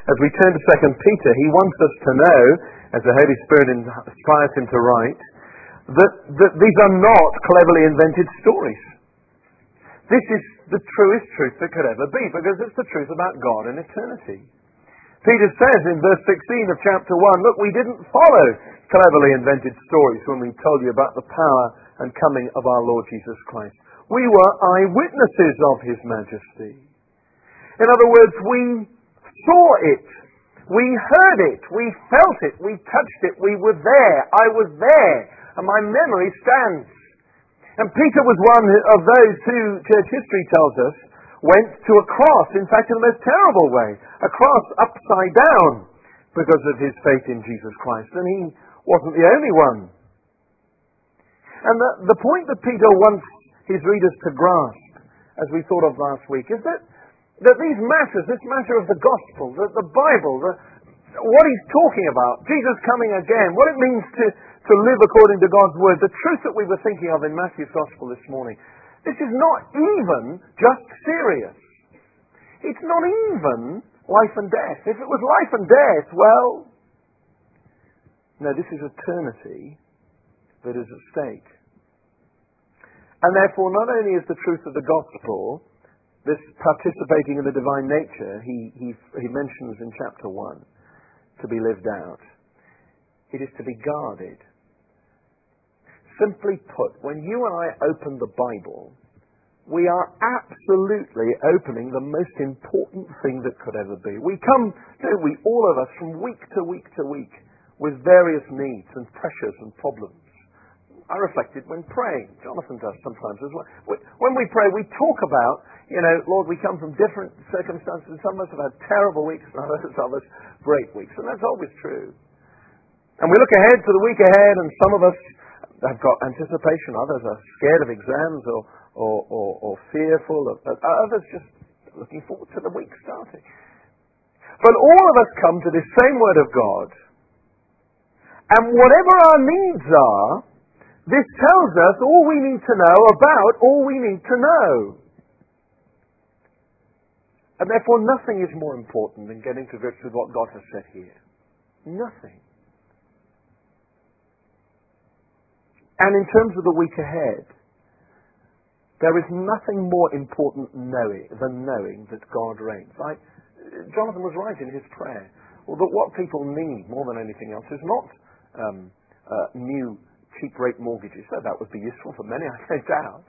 as we turn to 2 Peter, he wants us to know, as the Holy Spirit inspires him to write, that these are not cleverly invented stories. This is the truest truth that could ever be, because it's the truth about God and eternity. Peter says in verse 16 of chapter 1, look, we didn't follow cleverly invented stories when we told you about the power and coming of our Lord Jesus Christ. We were eyewitnesses of His majesty. In other words, we saw it, we heard it, we felt it, we touched it, we were there, I was there, and my memory stands. And Peter was one of those who, church history tells us, went to a cross, in fact in the most terrible way, a cross upside down because of his faith in Jesus Christ. And he wasn't the only one. And the point that Peter wants his readers to grasp, as we thought of last week, is that these matters, this matter of the gospel, the Bible, what he's talking about, Jesus coming again, what it means to live according to God's word, the truth that we were thinking of in Matthew's gospel this morning, this is not even just serious. It's not even life and death. If it was life and death, well, no, this is eternity that is at stake. And therefore, not only is the truth of the gospel, this participating in the divine nature, he mentions in chapter 1, to be lived out. It is to be guarded. Simply put, when you and I open the Bible, we are absolutely opening the most important thing that could ever be. We come, don't we, all of us, from week to week to week, with various needs and pressures and problems. I reflected when praying. Jonathan does sometimes as well. When we pray, we talk about, Lord, we come from different circumstances. Some of us have had terrible weeks, and others have great weeks. And that's always true. And we look ahead to the week ahead, and some of us have got anticipation. Others are scared of exams or fearful. Others just looking forward to the week starting. But all of us come to this same Word of God. And whatever our needs are, this tells us all we need to know about all we need to know. And therefore nothing is more important than getting to grips with what God has said here. Nothing. And in terms of the week ahead, there is nothing more important than knowing that God reigns. Jonathan was right in his prayer. Well, that what people need more than anything else is not new cheap rate mortgages. So that would be useful for many, I no doubt.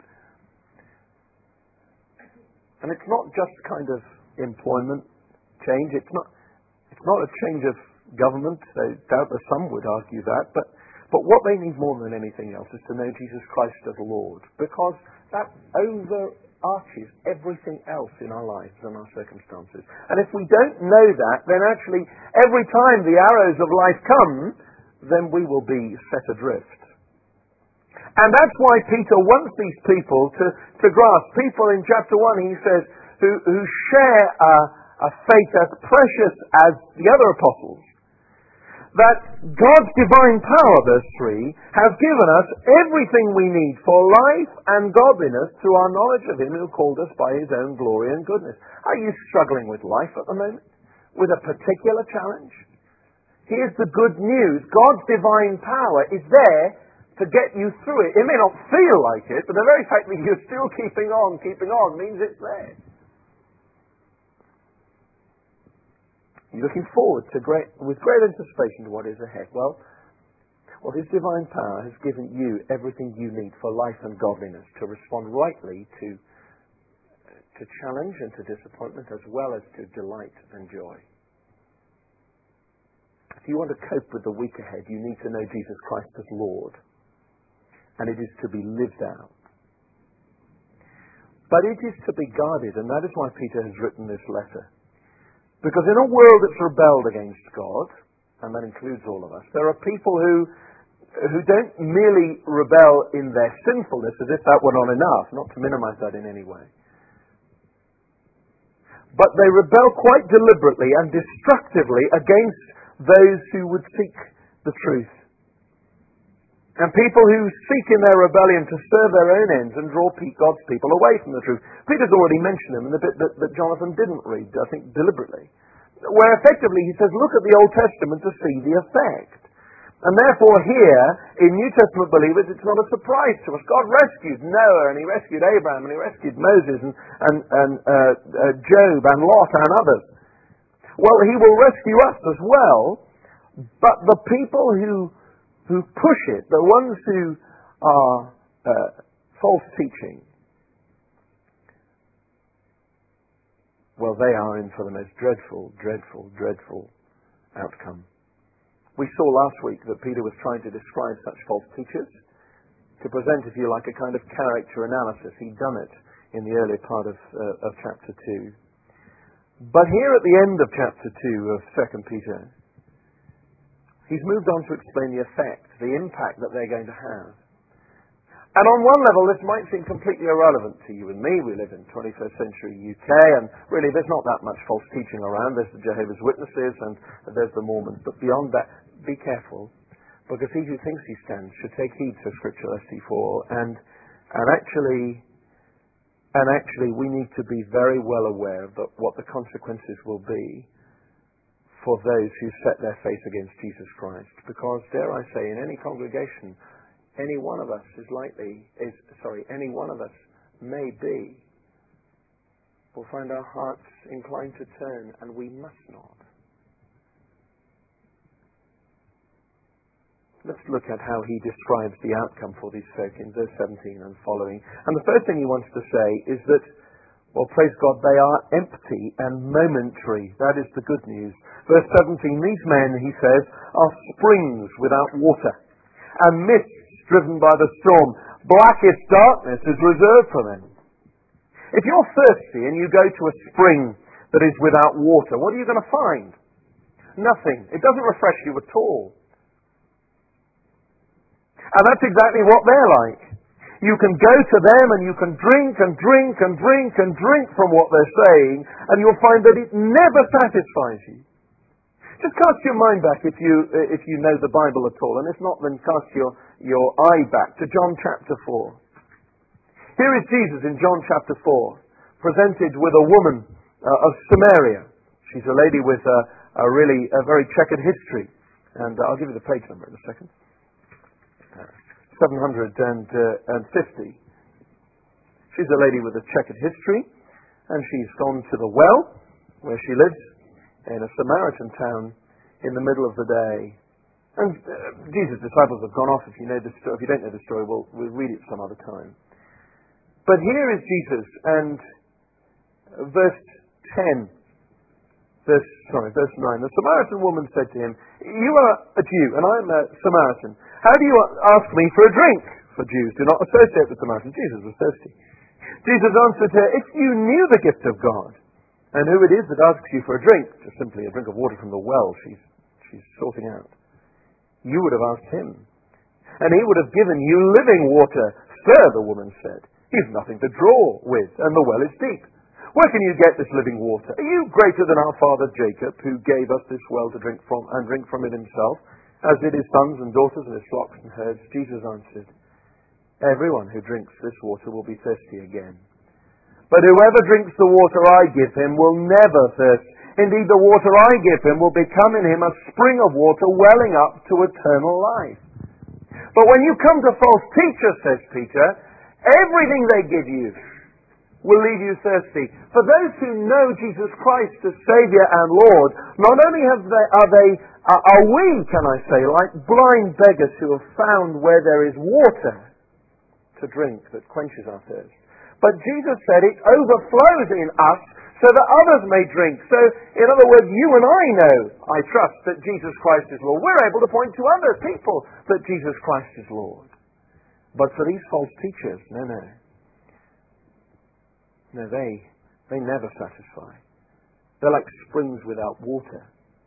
And it's not just kind of employment change. It's not a change of government. I doubt that some would argue that, but what they need more than anything else is to know Jesus Christ as Lord, because that overarches everything else in our lives and our circumstances. And if we don't know that, then actually every time the arrows of life come, then we will be set adrift. And that's why Peter wants these people to grasp. People in chapter 1, he says, who share a faith as precious as the other apostles, that God's divine power, verse 3, has given us everything we need for life and godliness through our knowledge of Him who called us by His own glory and goodness. Are you struggling with life at the moment? With a particular challenge? Here's the good news. God's divine power is there to get you through it. It may not feel like it, but the very fact that you're still keeping on means it's there. You're looking forward with great anticipation to what is ahead. Well, His divine power has given you everything you need for life and godliness to respond rightly to challenge and to disappointment, as well as to delight and joy. If you want to cope with the week ahead, you need to know Jesus Christ as Lord. And it is to be lived out. But it is to be guarded, and that is why Peter has written this letter. Because in a world that's rebelled against God, and that includes all of us, there are people who don't merely rebel in their sinfulness as if that were not enough, not to minimize that in any way. But they rebel quite deliberately and destructively against those who would seek the truth. And people who seek in their rebellion to serve their own ends and draw God's people away from the truth. Peter's already mentioned them in the bit that Jonathan didn't read, I think deliberately. where effectively he says, look at the Old Testament to see the effect. And therefore here, in New Testament believers, it's not a surprise to us. God rescued Noah, and he rescued Abraham, and he rescued Moses, and Job, and Lot, and others. Well, he will rescue us as well, but the people who push it, the ones who are false teaching, well, they are in for the most dreadful, dreadful, dreadful outcome. We saw last week that Peter was trying to describe such false teachers, to present, if you like, a kind of character analysis. He'd done it in the earlier part of chapter 2. But here at the end of chapter 2 of 2 Peter, he's moved on to explain the effect, the impact that they're going to have. And on one level, this might seem completely irrelevant to you and me. We live in 21st century UK, and really there's not that much false teaching around. There's the Jehovah's Witnesses and there's the Mormons. But beyond that, be careful, because he who thinks he stands should take heed to Scripture lest he fall. And actually, we need to be very well aware of what the consequences will be for those who set their face against Jesus Christ. Because, dare I say, in any congregation, any one of us will find our hearts inclined to turn, and we must not. Let's look at how he describes the outcome for these folk in verse 17 and following. And the first thing he wants to say is that, well, praise God, they are empty and momentary. That is the good news. Verse 17, these men, he says, are springs without water, and mists driven by the storm. Blackest darkness is reserved for them. If you're thirsty and you go to a spring that is without water, what are you going to find? Nothing. It doesn't refresh you at all. And that's exactly what they're like. You can go to them and you can drink and drink and drink and drink from what they're saying, and you'll find that it never satisfies you. Just cast your mind back if you know the Bible at all, and if not, then cast your eye back to John chapter 4. Here is Jesus in John chapter 4, presented with a woman of Samaria. She's a lady with a very checkered history, and I'll give you the page number in a second. 750. She's a lady with a checkered history, and she's gone to the well where she lives in a Samaritan town in the middle of the day. And Jesus' disciples have gone off. If you don't know the story, we'll read it some other time. But here is Jesus, and verse 9. The Samaritan woman said to him, you are a Jew, and I am a Samaritan. How do you ask me for a drink? For Jews do not associate with Samaritans. Jesus was thirsty. Jesus answered her, if you knew the gift of God, and who it is that asks you for a drink, just simply a drink of water from the well she's sorting out, you would have asked him, and he would have given you living water. Sir, the woman said, you've nothing to draw with, and the well is deep. Where can you get this living water? Are you greater than our father Jacob, who gave us this well to drink from, and drink from it himself, as did his sons and daughters and his flocks and herds? Jesus answered, everyone who drinks this water will be thirsty again. But whoever drinks the water I give him will never thirst. Indeed, the water I give him will become in him a spring of water welling up to eternal life. But when you come to false teachers, says Peter, everything they give you will leave you thirsty. For those who know Jesus Christ as Saviour and Lord, not only are we, can I say, like blind beggars who have found where there is water to drink that quenches our thirst, but Jesus said it overflows in us so that others may drink. So, in other words, you and I know, I trust, that Jesus Christ is Lord. We're able to point to other people that Jesus Christ is Lord. But for these false teachers, no. No, they never satisfy. They're like springs without water.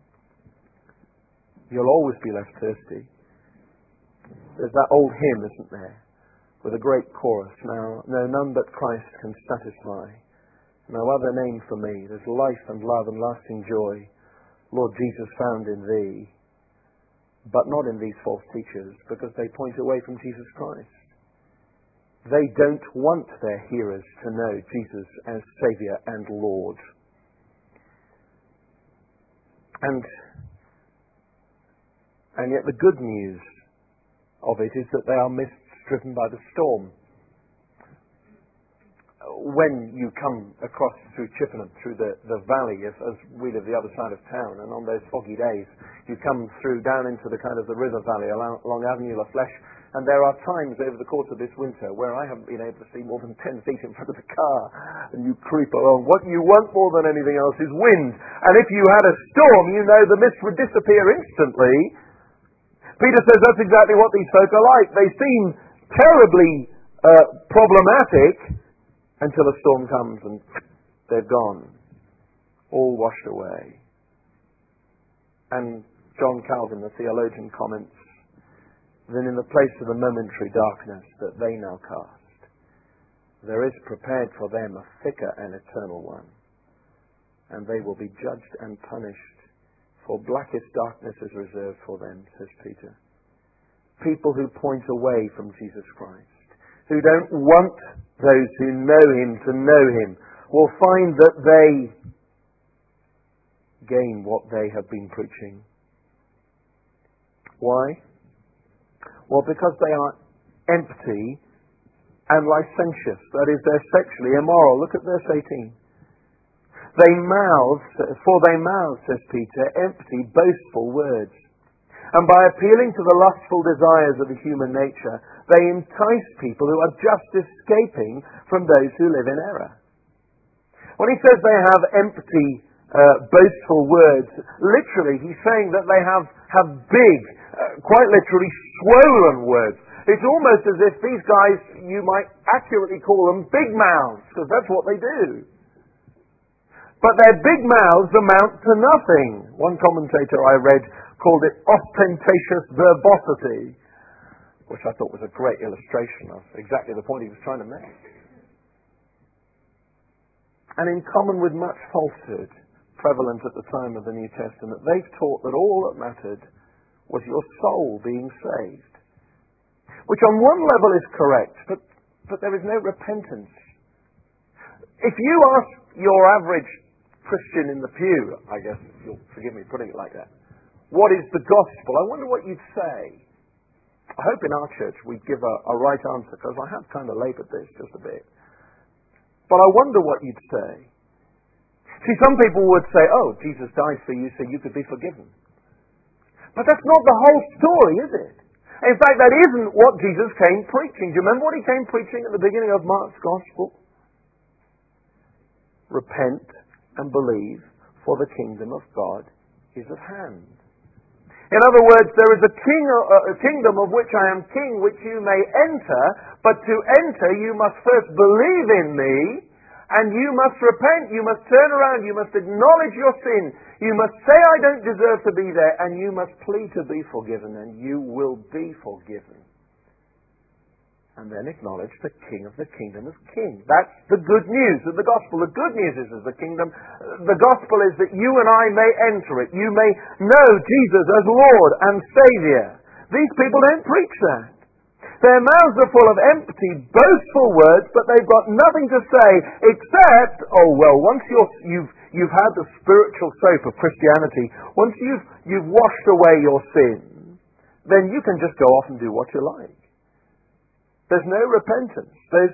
You'll always be left thirsty. There's that old hymn, isn't there, with a great chorus. Now, no, none but Christ can satisfy. No other name for me. There's life and love and lasting joy, Lord Jesus, found in thee. But not in these false teachers, because they point away from Jesus Christ. They don't want their hearers to know Jesus as Saviour and Lord. And yet the good news of it is that they are mists driven by the storm. When you come across through Chippenham, through the valley, as we live the other side of town, and on those foggy days, you come through down into the kind of the river valley along Avenue La Flèche, and there are times over the course of this winter where I haven't been able to see more than 10 feet in front of the car, and you creep along. What you want more than anything else is wind, and if you had a storm, you know the mist would disappear instantly. Peter says that's exactly what these folk are like. They seem terribly problematic, until a storm comes and they're gone, all washed away. And John Calvin, the theologian, comments, then in the place of the momentary darkness that they now cast, there is prepared for them a thicker and eternal one, and they will be judged and punished, for blackest darkness is reserved for them, says Peter. People who point away from Jesus Christ, who don't want those who know Him to know Him, will find that they gain what they have been preaching. Why? Well, because they are empty and licentious. That is, they're sexually immoral. Look at verse 18. For they mouth, says Peter, empty, boastful words. And by appealing to the lustful desires of the human nature, they entice people who are just escaping from those who live in error. When he says they have empty, boastful words, literally he's saying that they have big, quite literally swollen words. It's almost as if these guys, you might accurately call them big mouths, because that's what they do. But their big mouths amount to nothing. One commentator I read called it ostentatious verbosity, which I thought was a great illustration of exactly the point he was trying to make. And in common with much falsehood prevalent at the time of the New Testament, they've taught that all that mattered was your soul being saved. Which on one level is correct, but there is no repentance. If you ask your average Christian in the pew, I guess you'll forgive me putting it like that, what is the gospel? I wonder what you'd say. I hope in our church we'd give a right answer, because I have kind of laboured this just a bit. But I wonder what you'd say. See, some people would say, oh, Jesus died for you so you could be forgiven. But that's not the whole story, is it? In fact, that isn't what Jesus came preaching. Do you remember what he came preaching at the beginning of Mark's Gospel? Repent and believe, for the kingdom of God is at hand. In other words, there is a kingdom of which I am king, which you may enter, but to enter you must first believe in me, and you must repent, you must turn around, you must acknowledge your sin, you must say I don't deserve to be there, and you must plead to be forgiven, and you will be forgiven. And then acknowledge the King of the kingdom as King. That's the good news of the gospel. The good news is the kingdom. The gospel is that you and I may enter it. You may know Jesus as Lord and Saviour. These people don't preach that. Their mouths are full of empty, boastful words, but they've got nothing to say except, oh well, once you've had the spiritual soap of Christianity, once you've washed away your sin, then you can just go off and do what you like. There's no repentance.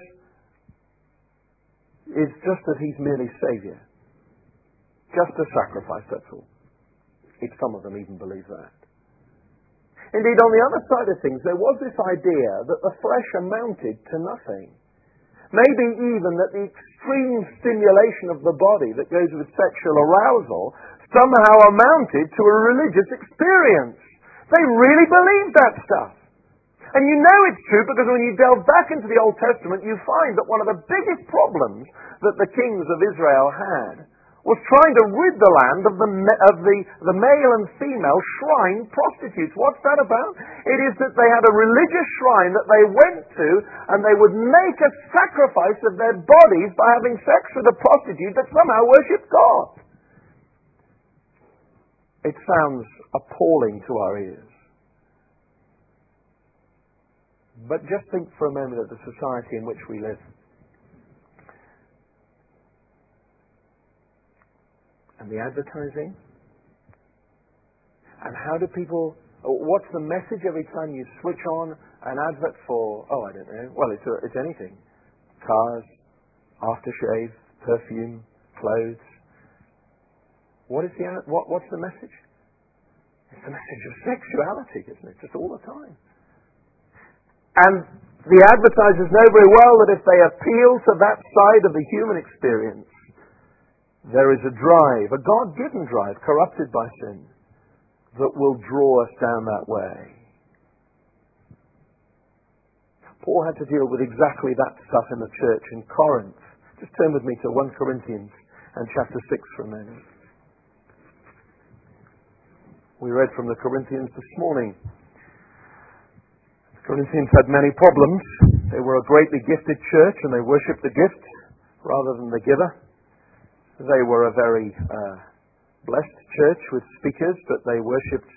It's just that he's merely Saviour. Just a sacrifice, that's all. Some of them even believe that. Indeed, on the other side of things, there was this idea that the flesh amounted to nothing. Maybe even that the extreme stimulation of the body that goes with sexual arousal somehow amounted to a religious experience. They really believed that stuff. And you know it's true because when you delve back into the Old Testament, you find that one of the biggest problems that the kings of Israel had was trying to rid the land of the male and female shrine prostitutes. What's that about? It is that they had a religious shrine that they went to, and they would make a sacrifice of their bodies by having sex with a prostitute that somehow worshipped God. It sounds appalling to our ears. But just think for a moment of the society in which we live. And the advertising, how do people... What's the message every time you switch on an advert for... I don't know. Well, it's anything. Cars, aftershave, perfume, clothes. What's the message? It's the message of sexuality, isn't it? Just all the time. And the advertisers know very well that if they appeal to that side of the human experience, there is a drive, a God-given drive, corrupted by sin, that will draw us down that way. Paul had to deal with exactly that stuff in the church in Corinth. Just turn with me to 1 Corinthians and chapter 6 for a minute. We read from the Corinthians this morning. The Corinthians had many problems. They were a greatly gifted church and they worshipped the gift rather than the giver. They were a very blessed church with speakers, but they worshipped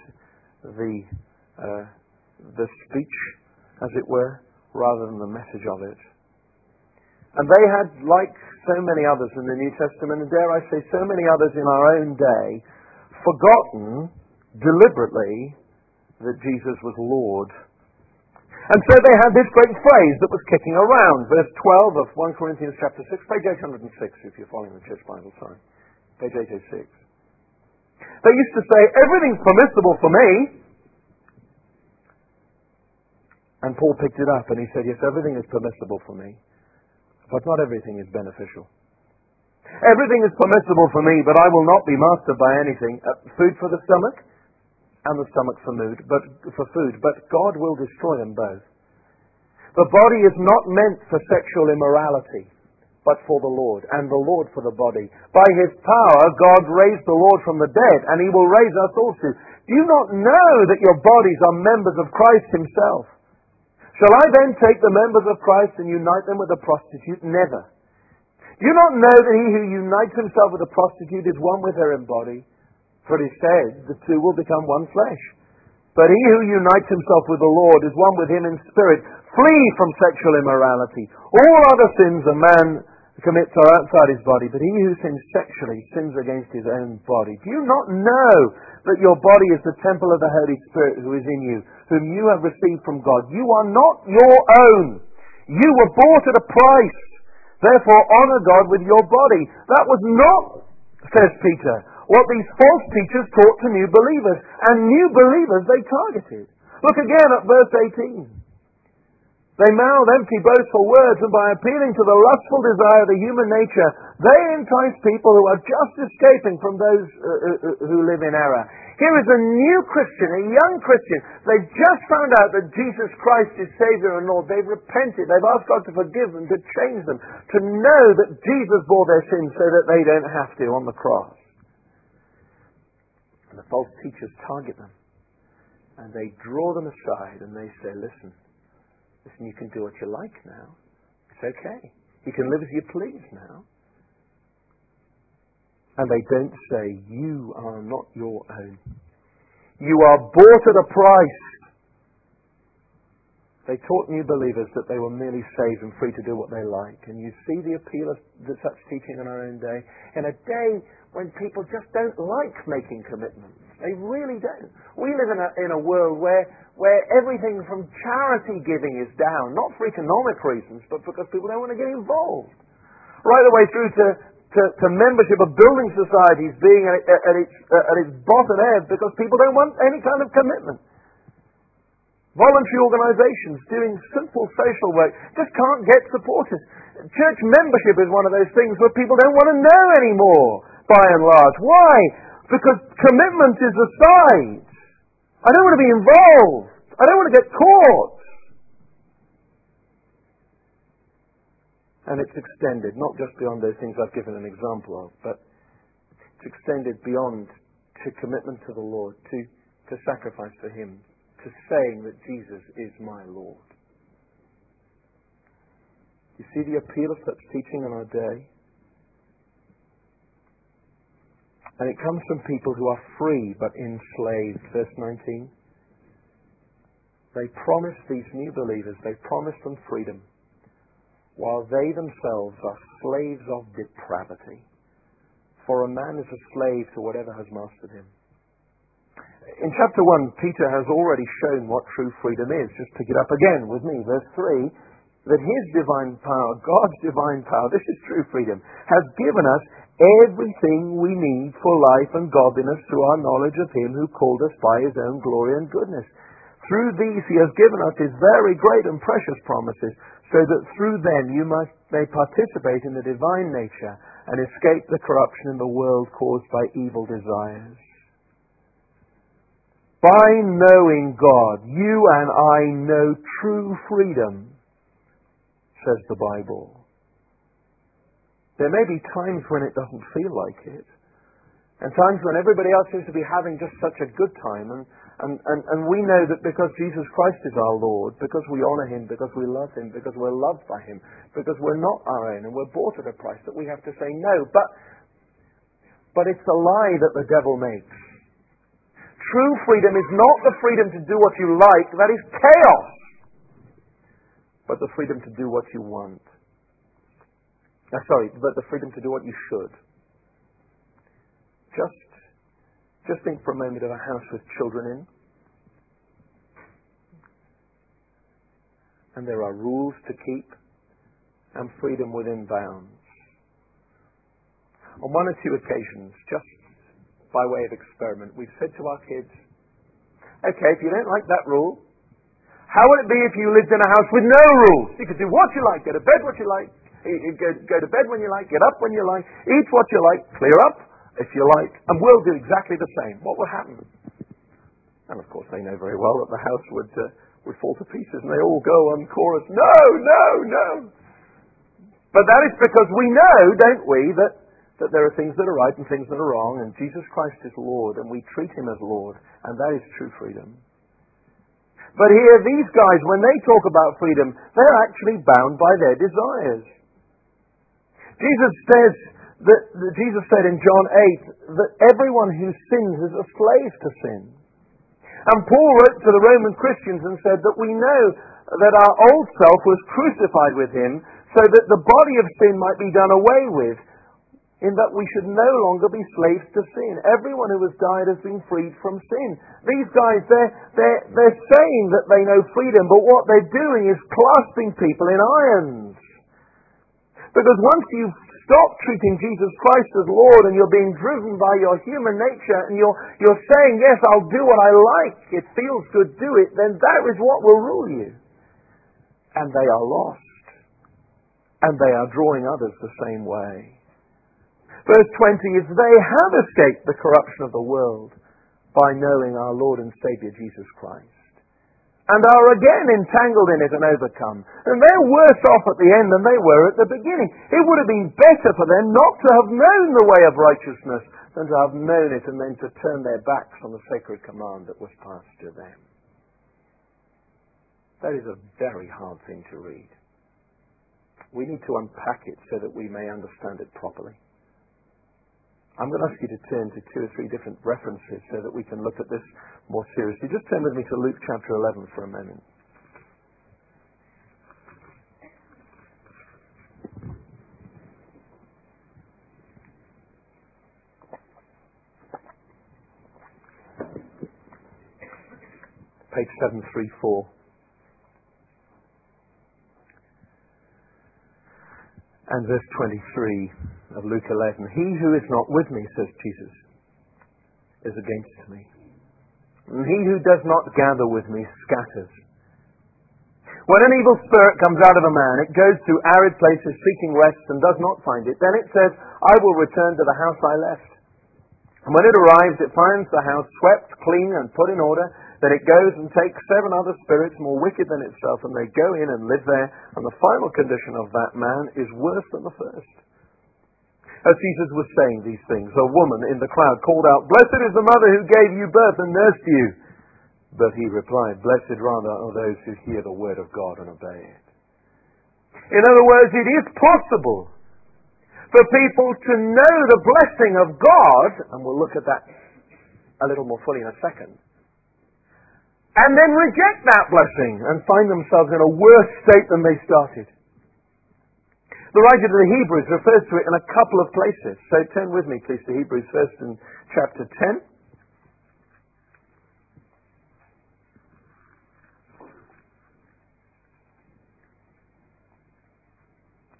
the speech, as it were, rather than the message of it. And they had, like so many others in the New Testament, and dare I say so many others in our own day, forgotten deliberately that Jesus was Lord. And so they had this great phrase that was kicking around. Verse 12 of 1 Corinthians chapter 6, page 806 if you're following the Church Bible, sorry. Page 806. They used to say, everything's permissible for me. And Paul picked it up and he said, yes, everything is permissible for me, but not everything is beneficial. Everything is permissible for me, but I will not be mastered by anything. Food for the stomach, and the stomach for food, but God will destroy them both. The body is not meant for sexual immorality, but for the Lord, and the Lord for the body. By His power, God raised the Lord from the dead, and He will raise us also. Do you not know that your bodies are members of Christ Himself? Shall I then take the members of Christ and unite them with a prostitute? Never. Do you not know that he who unites himself with a prostitute is one with her in body? For it is said, the two will become one flesh. But he who unites himself with the Lord is one with Him in spirit. Flee from sexual immorality. All other sins a man commits are outside his body, but he who sins sexually sins against his own body. Do you not know that your body is the temple of the Holy Spirit who is in you, whom you have received from God? You are not your own. You were bought at a price. Therefore honor God with your body. That was not, says Peter, what these false teachers taught to new believers. And new believers they targeted. Look again at verse 18. They mouth empty boastful words, and by appealing to the lustful desire of the human nature, they entice people who are just escaping from those who live in error. Here is a new Christian, a young Christian. They've just found out that Jesus Christ is Savior and Lord. They've repented. They've asked God to forgive them, to change them, to know that Jesus bore their sins so that they don't have to on the cross. And the false teachers target them. And they draw them aside and they say, listen, you can do what you like now. It's okay. You can live as you please now. And they don't say, you are not your own. You are bought at a price. They taught new believers that they were merely saved and free to do what they like. And you see the appeal of such teaching in our own day. In a day when people just don't like making commitments. They really don't. We live in a world where everything from charity giving is down, not for economic reasons, but because people don't want to get involved. Right the way through to membership of building societies being at its bottom ebb because people don't want any kind of commitment. Voluntary organisations doing simple social work just can't get supporters. Church membership is one of those things where people don't want to know anymore, by and large. Why? Because commitment is aside. I don't want to be involved. I don't want to get caught. And it's extended, not just beyond those things I've given an example of, but it's extended beyond to commitment to the Lord, to sacrifice for Him, to saying that Jesus is my Lord. You see the appeal of such teaching in our day? And it comes from people who are free but enslaved. Verse 19. They promise these new believers, they promise them freedom, while they themselves are slaves of depravity. For a man is a slave to whatever has mastered him. In chapter 1, Peter has already shown what true freedom is. Just pick it up again with me. Verse 3, that his divine power, God's divine power, this is true freedom, has given us everything we need for life and godliness through our knowledge of him who called us by his own glory and goodness. Through these he has given us his very great and precious promises, so that through them you may participate in the divine nature and escape the corruption in the world caused by evil desires. By knowing God, you and I know true freedom, says the Bible. There may be times when it doesn't feel like it, and times when everybody else seems to be having just such a good time, and we know that because Jesus Christ is our Lord, because we honor him, because we love him, because we're loved by him, because we're not our own and we're bought at a price, that we have to say no. But it's a lie that the devil makes. True freedom is not the freedom to do what you like. That is chaos. But the freedom to do what you want. But the freedom to do what you should. Just think for a moment of a house with children in. And there are rules to keep and freedom within bounds. On one or two occasions, just by way of experiment, we've said to our kids, okay, if you don't like that rule, how would it be if you lived in a house with no rules? You could do what you like, go to bed what you like, go to bed when you like, get up when you like, eat what you like, clear up if you like, and we'll do exactly the same. What would happen? And of course they know very well that the house would fall to pieces, and they all go on chorus, no, no, no. But that is because we know, don't we, that there are things that are right and things that are wrong, and Jesus Christ is Lord, and we treat him as Lord, and that is true freedom. But here, these guys, when they talk about freedom, they're actually bound by their desires. Jesus said in John 8 that everyone who sins is a slave to sin. And Paul wrote to the Roman Christians and said that we know that our old self was crucified with him so that the body of sin might be done away with, in that we should no longer be slaves to sin. Everyone who has died has been freed from sin. These guys, they're saying that they know freedom, but what they're doing is clasping people in irons. Because once you've stopped treating Jesus Christ as Lord and you're being driven by your human nature and you're saying, yes, I'll do what I like, it feels good, do it, then that is what will rule you. And they are lost. And they are drawing others the same way. Verse 20 is, they have escaped the corruption of the world by knowing our Lord and Saviour Jesus Christ, and are again entangled in it and overcome. And they're worse off at the end than they were at the beginning. It would have been better for them not to have known the way of righteousness than to have known it and then to turn their backs on the sacred command that was passed to them. That is a very hard thing to read. We need to unpack it so that we may understand it properly. I'm going to ask you to turn to 2 or 3 different references so that we can look at this more seriously. Just turn with me to Luke chapter 11 for a moment. Page 734. And verse 23 of Luke 11. He who is not with me, says Jesus, is against me. And he who does not gather with me scatters. When an evil spirit comes out of a man, it goes to arid places seeking rest and does not find it. Then it says, I will return to the house I left. And when it arrives, it finds the house swept, clean, and put in order. Then it goes and takes 7 other spirits more wicked than itself, and they go in and live there. And the final condition of that man is worse than the first. As Jesus was saying these things, a woman in the crowd called out, Blessed is the mother who gave you birth and nursed you. But he replied, Blessed rather are those who hear the word of God and obey it. In other words, it is possible for people to know the blessing of God, and we'll look at that a little more fully in a second, and then reject that blessing and find themselves in a worse state than they started. The writer to the Hebrews refers to it in a couple of places. So turn with me, please, to Hebrews first in chapter 10.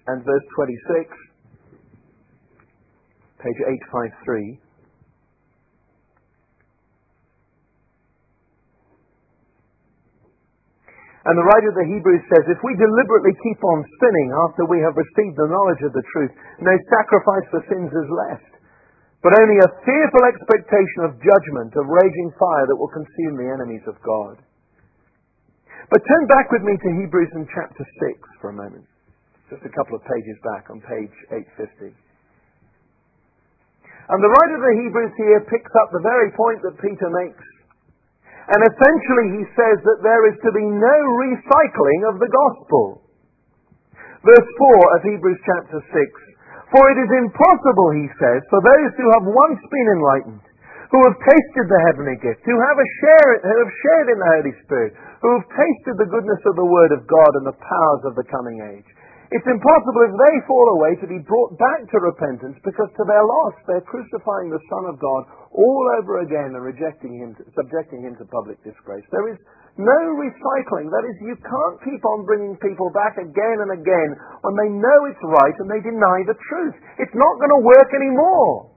and verse 26, page 853. And the writer of the Hebrews says, if we deliberately keep on sinning after we have received the knowledge of the truth, no sacrifice for sins is left, but only a fearful expectation of judgment, of raging fire that will consume the enemies of God. But turn back with me to Hebrews in chapter 6 for a moment. Just a couple of pages back on page 850. And the writer of the Hebrews here picks up the very point that Peter makes. And essentially he says that there is to be no recycling of the gospel. Verse 4 of Hebrews chapter 6. For it is impossible, he says, for those who have once been enlightened, who have tasted the heavenly gift, who have shared in the Holy Spirit, who have tasted the goodness of the Word of God and the powers of the coming age. It's impossible if they fall away to be brought back to repentance, because to their loss they're crucifying the Son of God all over again and subjecting him to public disgrace. There is no recycling. That is, you can't keep on bringing people back again and again when they know it's right and they deny the truth. It's not going to work anymore.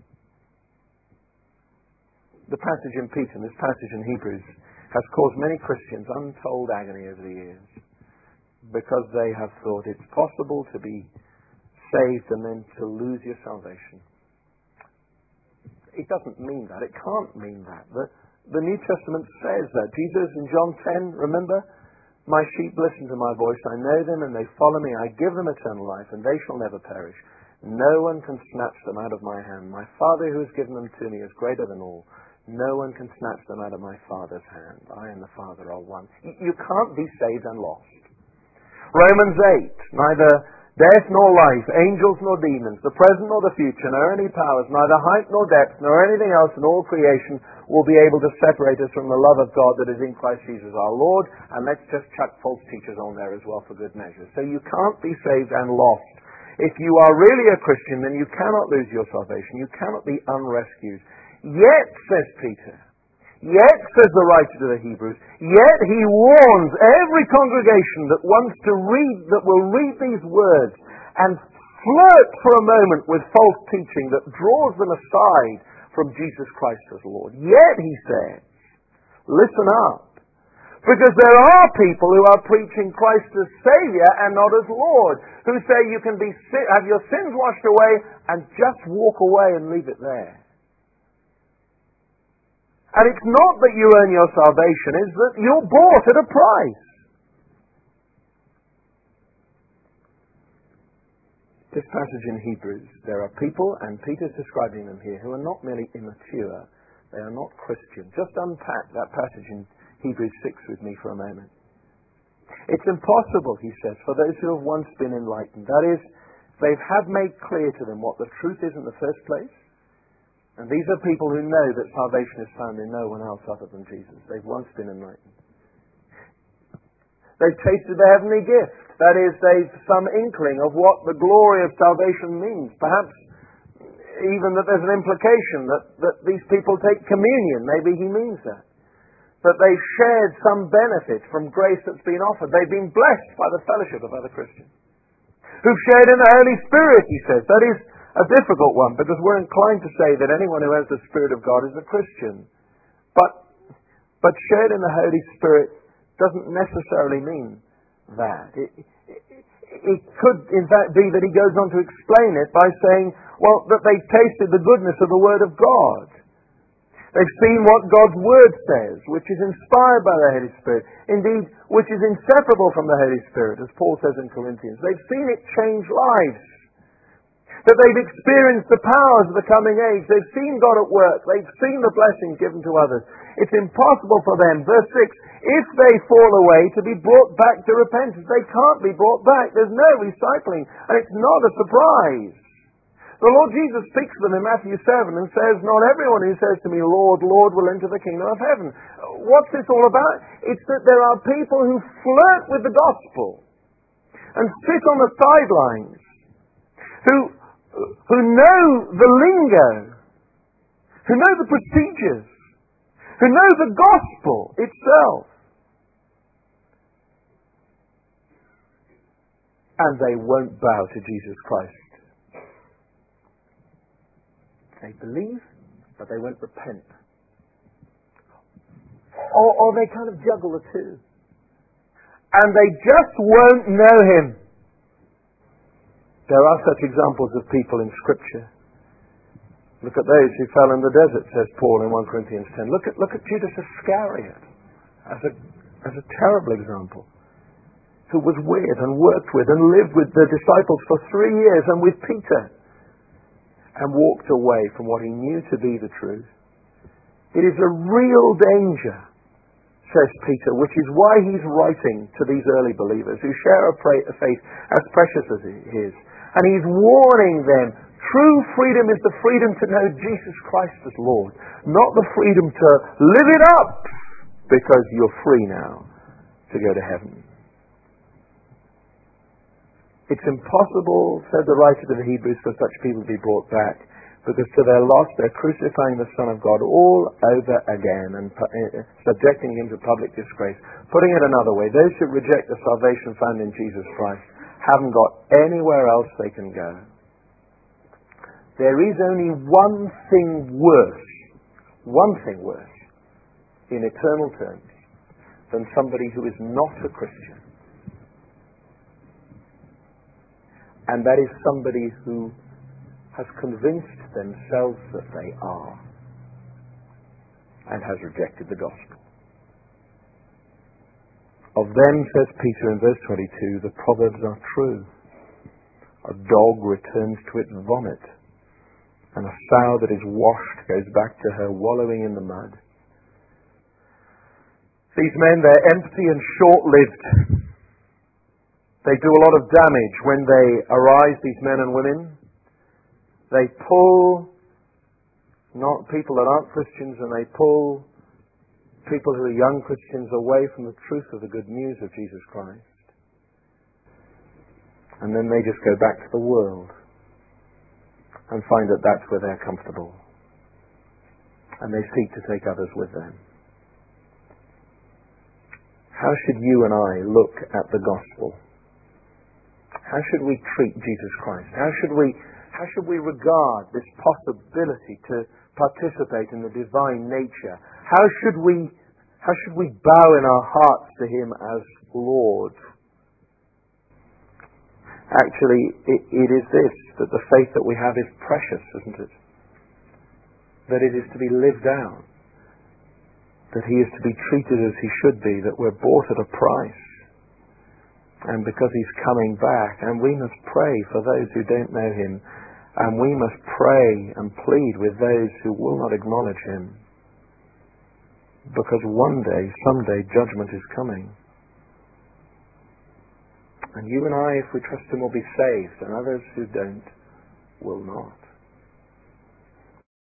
The passage in Peter and this passage in Hebrews has caused many Christians untold agony over the years, because they have thought it's possible to be saved and then to lose your salvation. It doesn't mean that. It can't mean that. The New Testament says that. Jesus in John 10, remember? My sheep listen to my voice. I know them and they follow me. I give them eternal life and they shall never perish. No one can snatch them out of my hand. My Father who has given them to me is greater than all. No one can snatch them out of my Father's hand. I and the Father are one. You can't be saved and lost. Romans 8, neither death nor life, angels nor demons, the present nor the future, nor any powers, neither height nor depth, nor anything else in all creation will be able to separate us from the love of God that is in Christ Jesus our Lord. And let's just chuck false teachers on there as well for good measure. So you can't be saved and lost. If you are really a Christian, then you cannot lose your salvation. You cannot be unrescued. Yet, says Peter, yet, says the writer to the Hebrews, yet he warns every congregation that wants to read, that will read these words and flirt for a moment with false teaching that draws them aside from Jesus Christ as Lord. Yet, he says, listen up, because there are people who are preaching Christ as Savior and not as Lord, who say you can have your sins washed away and just walk away and leave it there. And it's not that you earn your salvation, it's that you're bought at a price. This passage in Hebrews, there are people, and Peter's describing them here, who are not merely immature, they are not Christian. Just unpack that passage in Hebrews 6 with me for a moment. It's impossible, he says, for those who have once been enlightened. That is, they've had made clear to them what the truth is in the first place. And these are people who know that salvation is found in no one else other than Jesus. They've once been enlightened. They've tasted the heavenly gift. That is, they've some inkling of what the glory of salvation means. Perhaps even that there's an implication that these people take communion. Maybe he means that. That they've shared some benefit from grace that's been offered. They've been blessed by the fellowship of other Christians. Who've shared in the Holy Spirit, he says. That is a difficult one, because we're inclined to say that anyone who has the Spirit of God is a Christian. But shared in the Holy Spirit doesn't necessarily mean that. It could, in fact, be that he goes on to explain it by saying, well, that they've tasted the goodness of the Word of God. They've seen what God's Word says, which is inspired by the Holy Spirit. Indeed, which is inseparable from the Holy Spirit, as Paul says in Corinthians. They've seen it change lives. That they've experienced the powers of the coming age. They've seen God at work. They've seen the blessings given to others. It's impossible for them, verse 6, if they fall away, to be brought back to repentance. They can't be brought back. There's no recycling. And it's not a surprise. The Lord Jesus speaks to them in Matthew 7 and says, not everyone who says to me, Lord, Lord, will enter the kingdom of heaven. What's this all about? It's that there are people who flirt with the gospel and sit on the sidelines, who know the lingo, who know the procedures, who know the gospel itself, and they won't bow to Jesus Christ. They believe, but they won't repent. Or they kind of juggle the two. And they just won't know Him. There are such examples of people in Scripture. Look at those who fell in the desert, says Paul in 1 Corinthians 10. Look at Judas Iscariot as a terrible example, who was with and worked with and lived with the disciples for 3 years and with Peter, and walked away from what he knew to be the truth. It is a real danger, says Peter, which is why he's writing to these early believers who share a faith as precious as his. And he's warning them, true freedom is the freedom to know Jesus Christ as Lord, not the freedom to live it up because you're free now to go to heaven. It's impossible, said the writer to the Hebrews, for such people to be brought back, because to their loss they're crucifying the Son of God all over again and subjecting Him to public disgrace. Putting it another way, those who reject the salvation found in Jesus Christ haven't got anywhere else they can go. There is only one thing worse in eternal terms than somebody who is not a Christian. And that is somebody who has convinced themselves that they are and has rejected the gospel. Of them, says Peter in verse 22, the proverbs are true. A dog returns to its vomit, and a sow that is washed goes back to her wallowing in the mud. These men, they're empty and short-lived. They do a lot of damage when they arise, these men and women. They pull not people that aren't Christians, and they pull people who are young Christians away from the truth of the good news of Jesus Christ. And then they just go back to the world and find that that's where they're comfortable. And they seek to take others with them. How should you and I look at the gospel? How should we treat Jesus Christ? How should we regard this possibility to participate in the divine nature? How should we bow in our hearts to Him as Lord? Actually, it is this, that the faith that we have is precious, isn't it? That it is to be lived out. That He is to be treated as He should be, that we're bought at a price. And because He's coming back, and we must pray for those who don't know Him, and we must pray and plead with those who will not acknowledge Him. Because one day, someday, judgment is coming. And you and I, if we trust Him, will be saved, and others who don't will not.